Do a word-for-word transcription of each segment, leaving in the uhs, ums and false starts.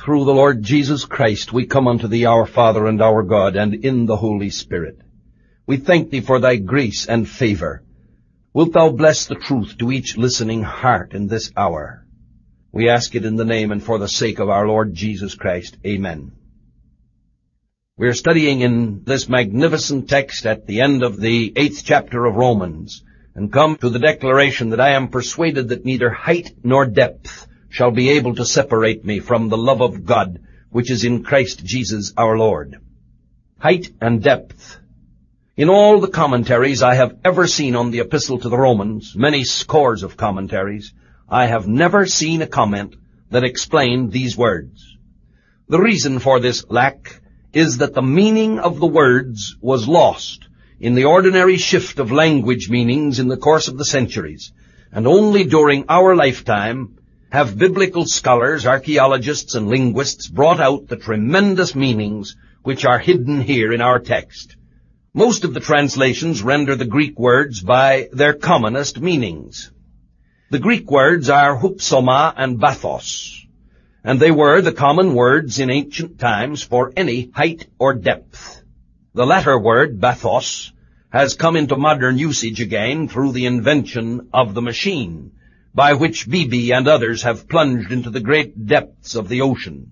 through the Lord Jesus Christ, we come unto thee, our Father and our God, and in the Holy Spirit. We thank thee for thy grace and favor. Wilt thou bless the truth to each listening heart in this hour? We ask it in the name and for the sake of our Lord Jesus Christ. Amen. We are studying in this magnificent text at the end of the eighth chapter of Romans, and come to the declaration that I am persuaded that neither height nor depth shall be able to separate me from the love of God, which is in Christ Jesus our Lord. Height and depth. In all the commentaries I have ever seen on the Epistle to the Romans, many scores of commentaries, I have never seen a comment that explained these words. The reason for this lack is that the meaning of the words was lost in the ordinary shift of language meanings in the course of the centuries, and only during our lifetime have biblical scholars, archaeologists, and linguists brought out the tremendous meanings which are hidden here in our text. Most of the translations render the Greek words by their commonest meanings. The Greek words are hupsoma and bathos, and they were the common words in ancient times for any height or depth. The latter word, bathos, has come into modern usage again through the invention of the machine, by which Beebe and others have plunged into the great depths of the ocean.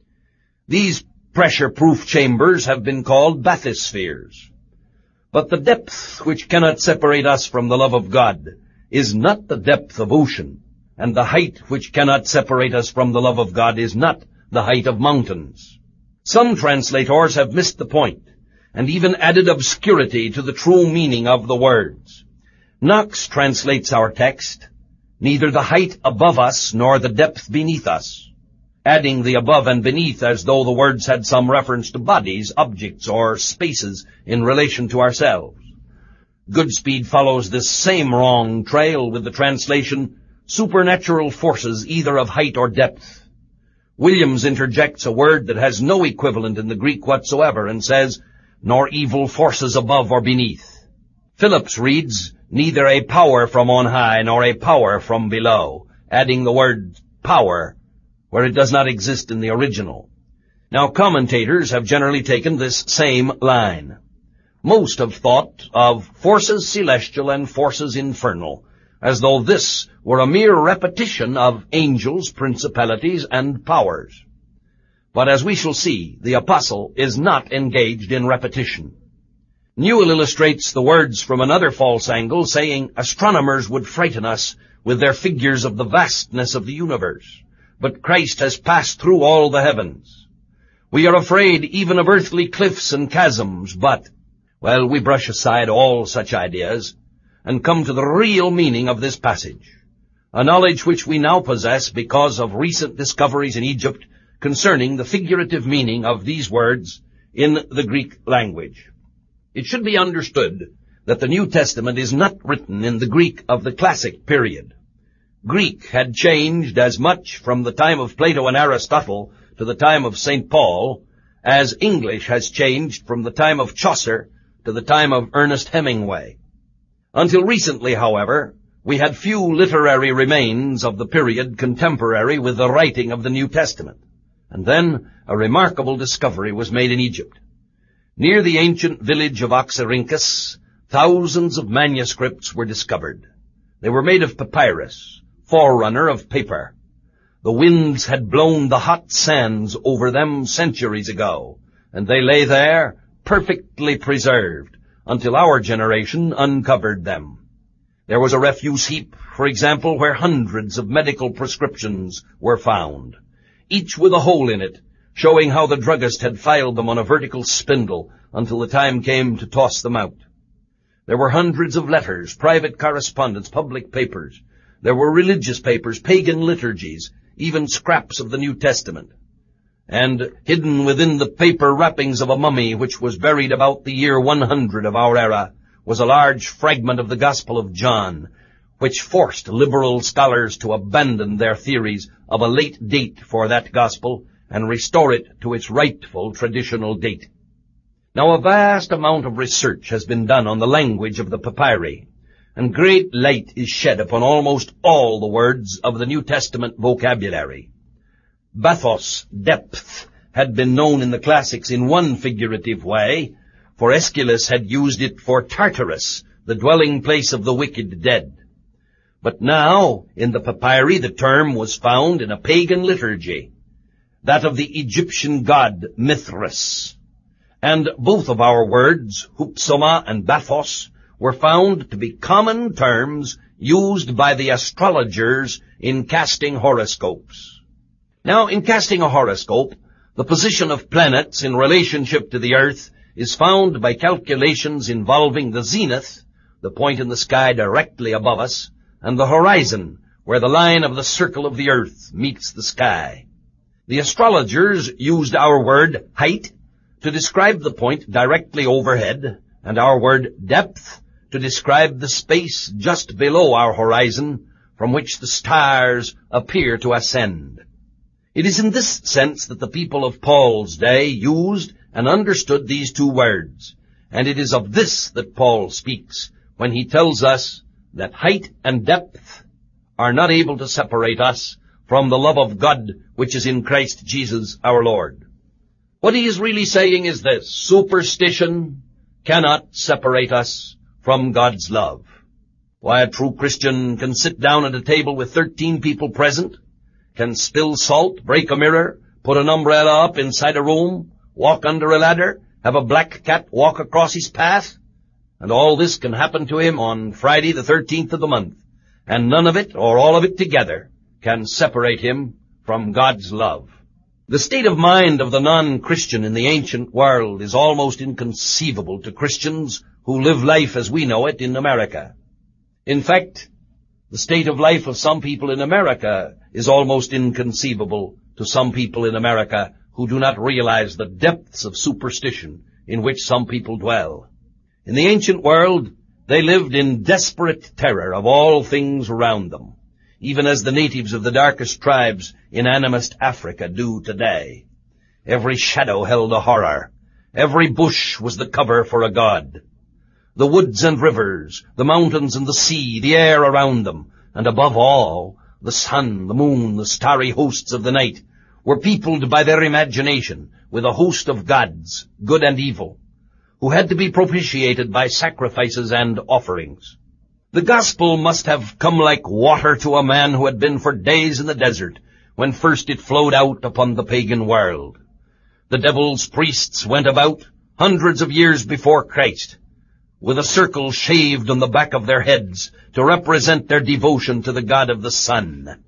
These pressure-proof chambers have been called bathyspheres. But the depth which cannot separate us from the love of God is not the depth of ocean, and the height which cannot separate us from the love of God is not the height of mountains. Some translators have missed the point, and even added obscurity to the true meaning of the words. Knox translates our text, neither the height above us nor the depth beneath us, adding the above and beneath as though the words had some reference to bodies, objects, or spaces in relation to ourselves. Goodspeed follows this same wrong trail with the translation, supernatural forces either of height or depth. Williams interjects a word that has no equivalent in the Greek whatsoever and says, nor evil forces above or beneath. Phillips reads, neither a power from on high nor a power from below, adding the word power where it does not exist in the original. Now, commentators have generally taken this same line. Most have thought of forces celestial and forces infernal, as though this were a mere repetition of angels, principalities, and powers. But as we shall see, the apostle is not engaged in repetition. Newell illustrates the words from another false angle, saying astronomers would frighten us with their figures of the vastness of the universe, but Christ has passed through all the heavens. We are afraid even of earthly cliffs and chasms, but, well, we brush aside all such ideas and come to the real meaning of this passage, a knowledge which we now possess because of recent discoveries in Egypt concerning the figurative meaning of these words in the Greek language. It should be understood that the New Testament is not written in the Greek of the classic period. Greek had changed as much from the time of Plato and Aristotle to the time of Saint Paul as English has changed from the time of Chaucer to the time of Ernest Hemingway. Until recently, however, we had few literary remains of the period contemporary with the writing of the New Testament. And then a remarkable discovery was made in Egypt. Near the ancient village of Oxyrhynchus, thousands of manuscripts were discovered. They were made of papyrus, forerunner of paper. The winds had blown the hot sands over them centuries ago, and they lay there perfectly preserved until our generation uncovered them. There was a refuse heap, for example, where hundreds of medical prescriptions were found, each with a hole in it, showing how the druggist had filed them on a vertical spindle until the time came to toss them out. There were hundreds of letters, private correspondence, public papers. There were religious papers, pagan liturgies, even scraps of the New Testament. And hidden within the paper wrappings of a mummy which was buried about the year one hundred of our era was a large fragment of the Gospel of John, which forced liberal scholars to abandon their theories of a late date for that Gospel and restore it to its rightful traditional date. Now, a vast amount of research has been done on the language of the papyri, and great light is shed upon almost all the words of the New Testament vocabulary. Bathos, depth, had been known in the classics in one figurative way, for Aeschylus had used it for Tartarus, the dwelling place of the wicked dead. But now, in the papyri, the term was found in a pagan liturgy, that of the Egyptian god Mithras. And both of our words, hupsoma and bathos, were found to be common terms used by the astrologers in casting horoscopes. Now, in casting a horoscope, the position of planets in relationship to the earth is found by calculations involving the zenith, the point in the sky directly above us, and the horizon, where the line of the circle of the earth meets the sky. The astrologers used our word height to describe the point directly overhead, and our word depth to describe the space just below our horizon from which the stars appear to ascend. It is in this sense that the people of Paul's day used and understood these two words, and it is of this that Paul speaks when he tells us that height and depth are not able to separate us from the love of God which is in Christ Jesus our Lord. What he is really saying is this: superstition cannot separate us from God's love. Why, a true Christian can sit down at a table with thirteen people present, can spill salt, break a mirror, put an umbrella up inside a room, walk under a ladder, have a black cat walk across his path, and all this can happen to him on Friday the thirteenth of the month, and none of it, or all of it together, can separate him from God's love. The state of mind of the non-Christian in the ancient world is almost inconceivable to Christians who live life as we know it in America. In fact, the state of life of some people in America is almost inconceivable to some people in America who do not realize the depths of superstition in which some people dwell. In the ancient world, they lived in desperate terror of all things around them, even as the natives of the darkest tribes in animist Africa do today. Every shadow held a horror. Every bush was the cover for a god. The woods and rivers, the mountains and the sea, the air around them, and above all, the sun, the moon, the starry hosts of the night, were peopled by their imagination with a host of gods, good and evil, who had to be propitiated by sacrifices and offerings. The gospel must have come like water to a man who had been for days in the desert when first it flowed out upon the pagan world. The devil's priests went about hundreds of years before Christ with a circle shaved on the back of their heads to represent their devotion to the god of the sun.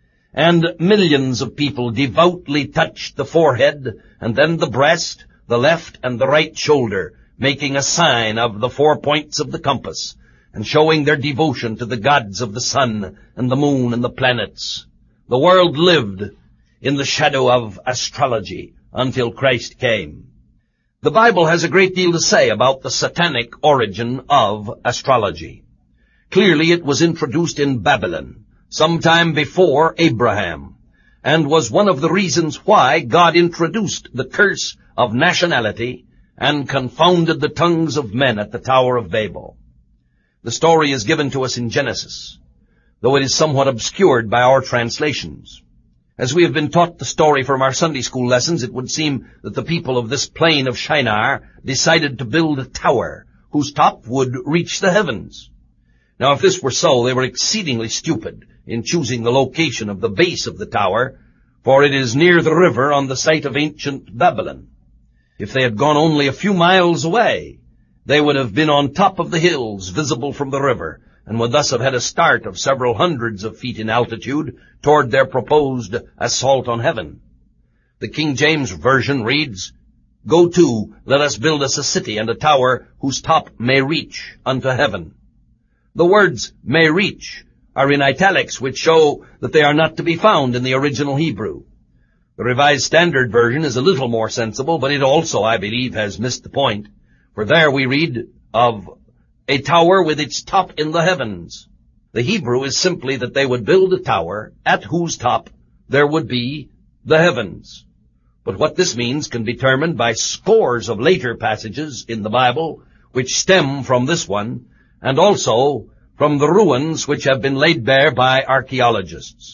And millions of people devoutly touched the forehead and then the breast, the left and the right shoulder, making a sign of the four points of the compass, and showing their devotion to the gods of the sun and the moon and the planets. The world lived in the shadow of astrology until Christ came. The Bible has a great deal to say about the satanic origin of astrology. Clearly it was introduced in Babylon, sometime before Abraham, and was one of the reasons why God introduced the curse of nationality and confounded the tongues of men at the Tower of Babel. The story is given to us in Genesis, though it is somewhat obscured by our translations. As we have been taught the story from our Sunday school lessons, it would seem that the people of this plain of Shinar decided to build a tower whose top would reach the heavens. Now, if this were so, they were exceedingly stupid in choosing the location of the base of the tower, for it is near the river on the site of ancient Babylon. If they had gone only a few miles away, they would have been on top of the hills visible from the river, and would thus have had a start of several hundreds of feet in altitude toward their proposed assault on heaven. The King James Version reads, "Go to, let us build us a city and a tower whose top may reach unto heaven." The words "may reach" are in italics, which show that they are not to be found in the original Hebrew. The Revised Standard Version is a little more sensible, but it also, I believe, has missed the point, for there we read of a tower with its top in the heavens. The Hebrew is simply that they would build a tower at whose top there would be the heavens. But what this means can be determined by scores of later passages in the Bible which stem from this one, and also from the ruins which have been laid bare by archaeologists.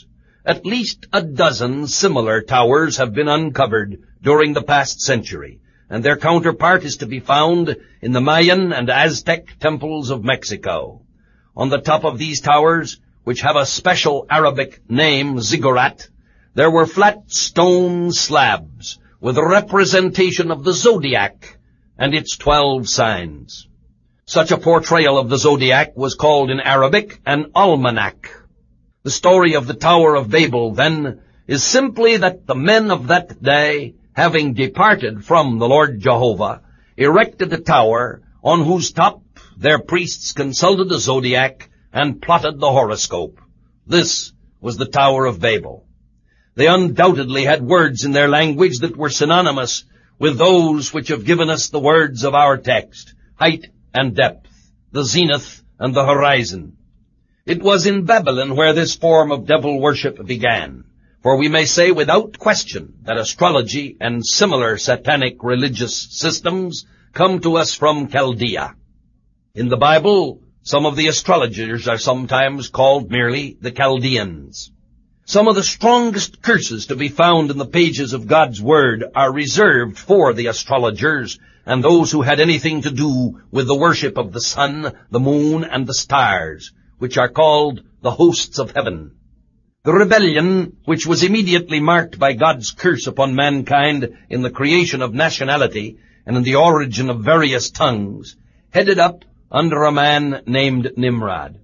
At least a dozen similar towers have been uncovered during the past century, and their counterpart is to be found in the Mayan and Aztec temples of Mexico. On the top of these towers, which have a special Arabic name, ziggurat, there were flat stone slabs with a representation of the zodiac and its twelve signs. Such a portrayal of the zodiac was called in Arabic an almanac. The story of the Tower of Babel, then, is simply that the men of that day, having departed from the Lord Jehovah, erected a tower on whose top their priests consulted the zodiac and plotted the horoscope. This was the Tower of Babel. They undoubtedly had words in their language that were synonymous with those which have given us the words of our text, height and depth, the zenith and the horizon. It was in Babylon where this form of devil worship began, for we may say without question that astrology and similar satanic religious systems come to us from Chaldea. In the Bible, some of the astrologers are sometimes called merely the Chaldeans. Some of the strongest curses to be found in the pages of God's Word are reserved for the astrologers and those who had anything to do with the worship of the sun, the moon, and the stars, which are called the hosts of heaven. The rebellion, which was immediately marked by God's curse upon mankind in the creation of nationality and in the origin of various tongues, headed up under a man named Nimrod.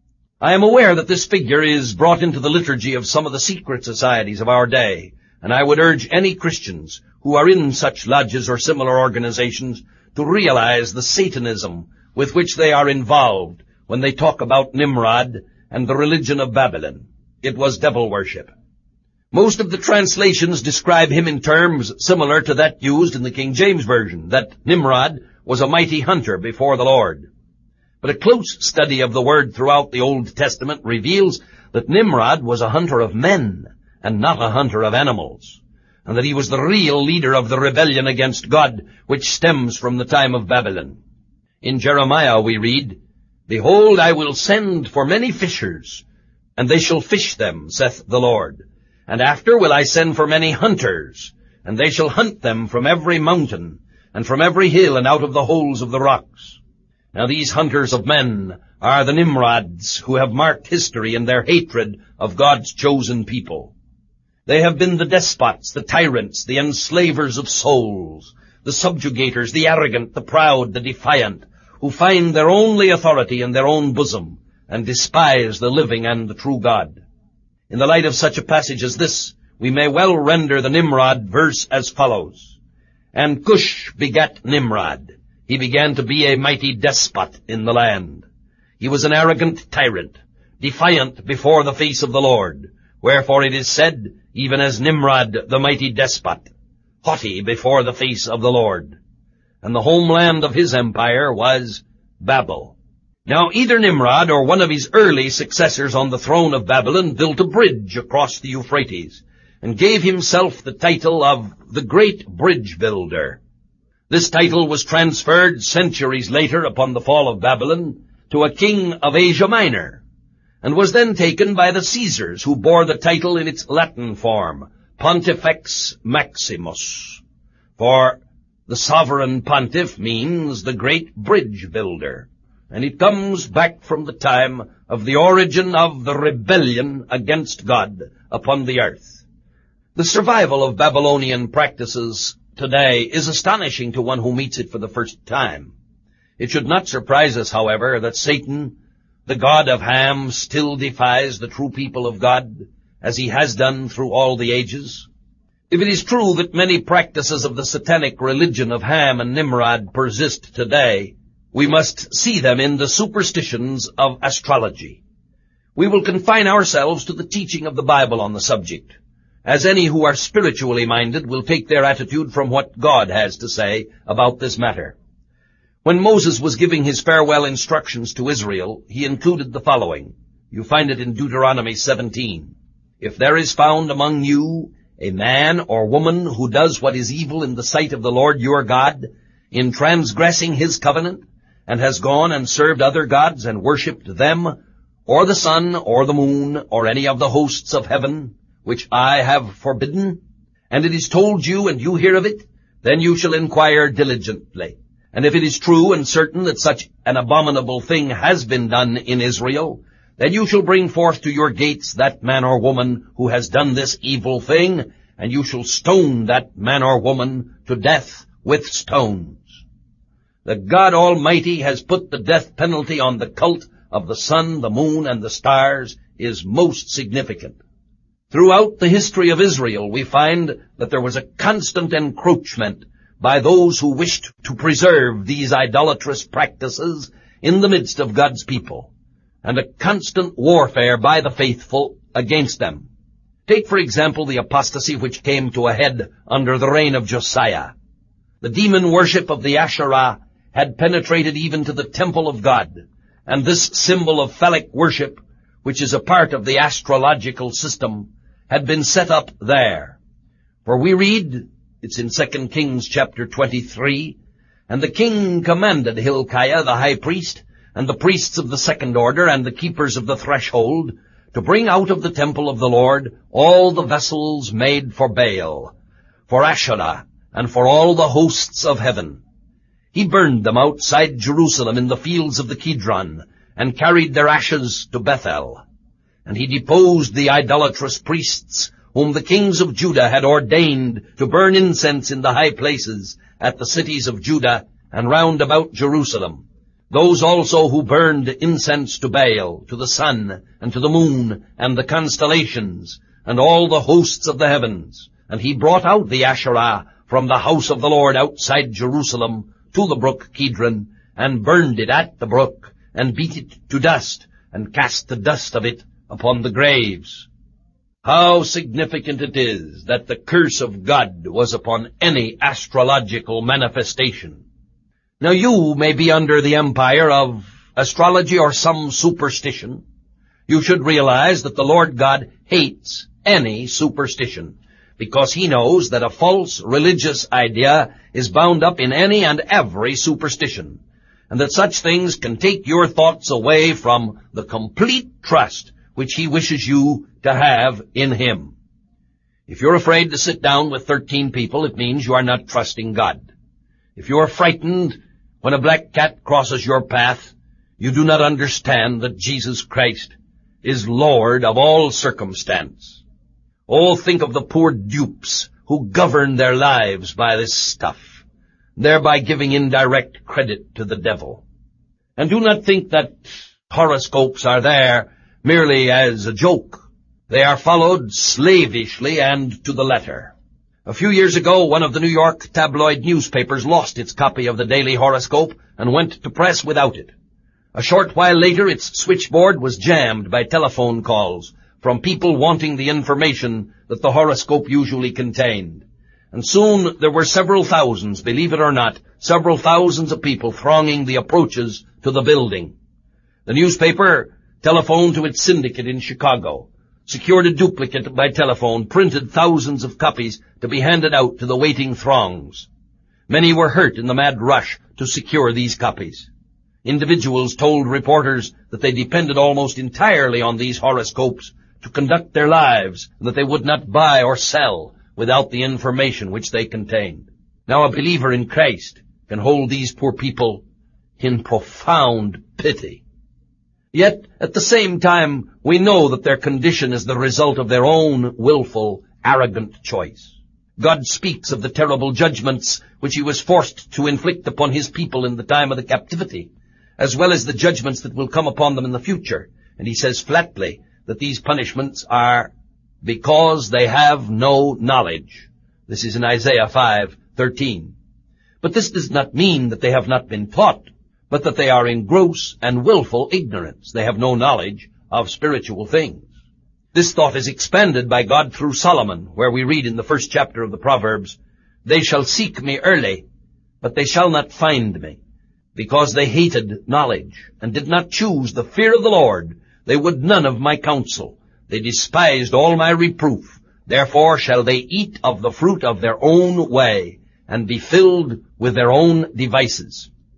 I am aware that this figure is brought into the liturgy of some of the secret societies of our day, and I would urge any Christians who are in such lodges or similar organizations to realize the Satanism with which they are involved when they talk about Nimrod and the religion of Babylon. It was devil worship. Most of the translations describe him in terms similar to that used in the King James Version, that Nimrod was a mighty hunter before the Lord. But a close study of the word throughout the Old Testament reveals that Nimrod was a hunter of men and not a hunter of animals, and that he was the real leader of the rebellion against God, which stems from the time of Babylon. In Jeremiah we read, "Behold, I will send for many fishers, and they shall fish them, saith the Lord. And after will I send for many hunters, and they shall hunt them from every mountain, and from every hill, and out of the holes of the rocks." Now these hunters of men are the Nimrods who have marked history in their hatred of God's chosen people. They have been the despots, the tyrants, the enslavers of souls, the subjugators, the arrogant, the proud, the defiant, who find their only authority in their own bosom and despise the living and the true God. In the light of such a passage as this, we may well render the Nimrod verse as follows. And Cush begat Nimrod. He began to be a mighty despot in the land. He was an arrogant tyrant, defiant before the face of the Lord. Wherefore it is said, even as Nimrod the mighty despot, haughty before the face of the Lord. And the homeland of his empire was Babel. Now either Nimrod or one of his early successors on the throne of Babylon built a bridge across the Euphrates and gave himself the title of the Great Bridge Builder. This title was transferred centuries later upon the fall of Babylon to a king of Asia Minor, and was then taken by the Caesars, who bore the title in its Latin form, Pontifex Maximus. For the sovereign pontiff means the great bridge builder, and it comes back from the time of the origin of the rebellion against God upon the earth. The survival of Babylonian practices today is astonishing to one who meets it for the first time. It should not surprise us, however, that Satan, the god of Ham, still defies the true people of God, as he has done through all the ages. If it is true that many practices of the satanic religion of Ham and Nimrod persist today, we must see them in the superstitions of astrology. We will confine ourselves to the teaching of the Bible on the subject, as any who are spiritually minded will take their attitude from what God has to say about this matter. When Moses was giving his farewell instructions to Israel, he included the following. You find it in Deuteronomy seventeen. If there is found among you a man or woman who does what is evil in the sight of the Lord your God, in transgressing his covenant, and has gone and served other gods and worshipped them, or the sun, or the moon, or any of the hosts of heaven, which I have forbidden, and it is told you, and you hear of it, then you shall inquire diligently. And if it is true and certain that such an abominable thing has been done in Israel, then you shall bring forth to your gates that man or woman who has done this evil thing, and you shall stone that man or woman to death with stones. That God Almighty has put the death penalty on the cult of the sun, the moon, and the stars is most significant. Throughout the history of Israel, we find that there was a constant encroachment by those who wished to preserve these idolatrous practices in the midst of God's people, and a constant warfare by the faithful against them. Take, for example, the apostasy which came to a head under the reign of Josiah. The demon worship of the Asherah had penetrated even to the temple of God, and this symbol of phallic worship, which is a part of the astrological system, had been set up there. For we read, it's in Second Kings chapter twenty-three, and the king commanded Hilkiah the high priest, and the priests of the second order, and the keepers of the threshold, to bring out of the temple of the Lord all the vessels made for Baal, for Asherah, and for all the hosts of heaven. He burned them outside Jerusalem in the fields of the Kidron, and carried their ashes to Bethel. And he deposed the idolatrous priests, whom the kings of Judah had ordained to burn incense in the high places at the cities of Judah and round about Jerusalem. Those also who burned incense to Baal, to the sun, and to the moon, and the constellations, and all the hosts of the heavens. And he brought out the Asherah from the house of the Lord outside Jerusalem to the brook Kidron, and burned it at the brook, and beat it to dust, and cast the dust of it upon the graves. How significant it is that the curse of God was upon any astrological manifestation. Now you may be under the empire of astrology or some superstition. You should realize that the Lord God hates any superstition, because he knows that a false religious idea is bound up in any and every superstition, and that such things can take your thoughts away from the complete trust which he wishes you to have in him. If you're afraid to sit down with thirteen people, it means you are not trusting God. If you are frightened when a black cat crosses your path, you do not understand that Jesus Christ is Lord of all circumstance. Oh, think of the poor dupes who govern their lives by this stuff, thereby giving indirect credit to the devil. And do not think that horoscopes are there merely as a joke. They are followed slavishly and to the letter. A few years ago, one of the New York tabloid newspapers lost its copy of the daily horoscope and went to press without it. A short while later, its switchboard was jammed by telephone calls from people wanting the information that the horoscope usually contained. And soon there were several thousands, believe it or not, several thousands of people thronging the approaches to the building. The newspaper telephoned to its syndicate in Chicago, secured a duplicate by telephone, printed thousands of copies to be handed out to the waiting throngs. Many were hurt in the mad rush to secure these copies. Individuals told reporters that they depended almost entirely on these horoscopes to conduct their lives, and that they would not buy or sell without the information which they contained. Now a believer in Christ can hold these poor people in profound pity. Yet, at the same time, we know that their condition is the result of their own willful, arrogant choice. God speaks of the terrible judgments which he was forced to inflict upon his people in the time of the captivity, as well as the judgments that will come upon them in the future. And he says flatly that these punishments are because they have no knowledge. This is in Isaiah five thirteen. But this does not mean that they have not been taught, but that they are in gross and willful ignorance. They have no knowledge of spiritual things. This thought is expanded by God through Solomon, where we read in the first chapter of the Proverbs, "They shall seek me early, but they shall not find me, because they hated knowledge, and did not choose the fear of the Lord. They would none of my counsel. They despised all my reproof. Therefore shall they eat of the fruit of their own way, and be filled with their own devices."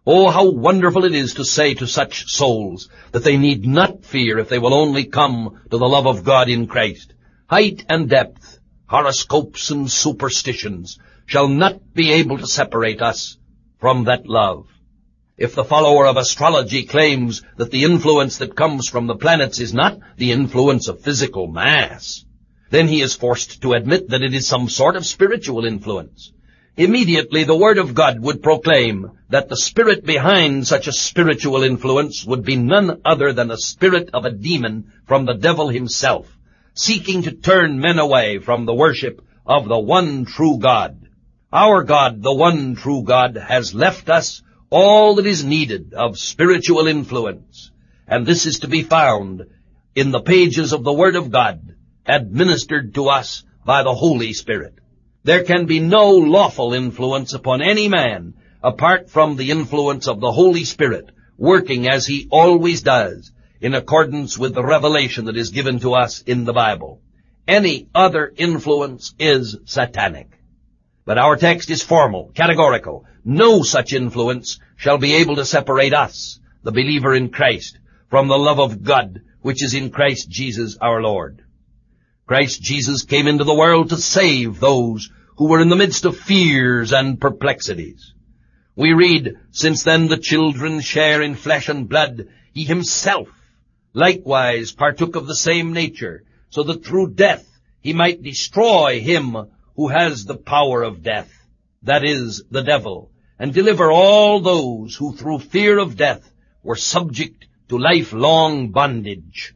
Oh, how wonderful it is to say to such souls that they need not fear if they will only come to the love of God in Christ. Height and depth, horoscopes and superstitions shall not be able to separate us from that love. If the follower of astrology claims that the influence that comes from the planets is not the influence of physical mass, then he is forced to admit that it is some sort of spiritual influence. Immediately the Word of God would proclaim that the spirit behind such a spiritual influence would be none other than the spirit of a demon from the devil himself, seeking to turn men away from the worship of the one true God. Our God, the one true God, has left us all that is needed of spiritual influence, and this is to be found in the pages of the Word of God, administered to us by the Holy Spirit. There can be no lawful influence upon any man apart from the influence of the Holy Spirit, working as he always does, in accordance with the revelation that is given to us in the Bible. Any other influence is satanic. But our text is formal, categorical. No such influence shall be able to separate us, the believer in Christ, from the love of God, which is in Christ Jesus our Lord. Christ Jesus came into the world to save those who were in the midst of fears and perplexities. We read, "Since then the children share in flesh and blood, he himself likewise partook of the same nature, so that through death he might destroy him who has the power of death, that is, the devil, and deliver all those who through fear of death were subject to lifelong bondage."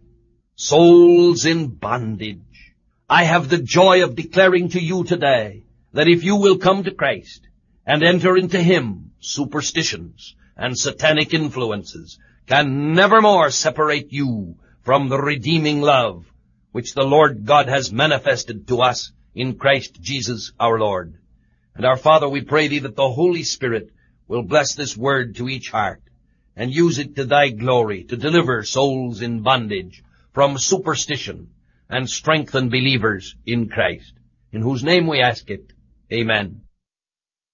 Souls in bondage. I have the joy of declaring to you today that if you will come to Christ and enter into Him, superstitions and satanic influences can nevermore separate you from the redeeming love which the Lord God has manifested to us in Christ Jesus our Lord. And our Father, we pray Thee that the Holy Spirit will bless this word to each heart and use it to Thy glory to deliver souls in bondage from superstition and strengthen believers in Christ, in whose name we ask it. Amen.